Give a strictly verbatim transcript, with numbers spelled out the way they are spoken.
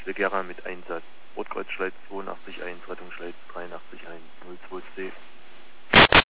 Legera mit Einsatz. Rotkreuz Schleiz zweiundachtzig eins, Rettungsschleiz dreiundachtzig eins, null zwei C.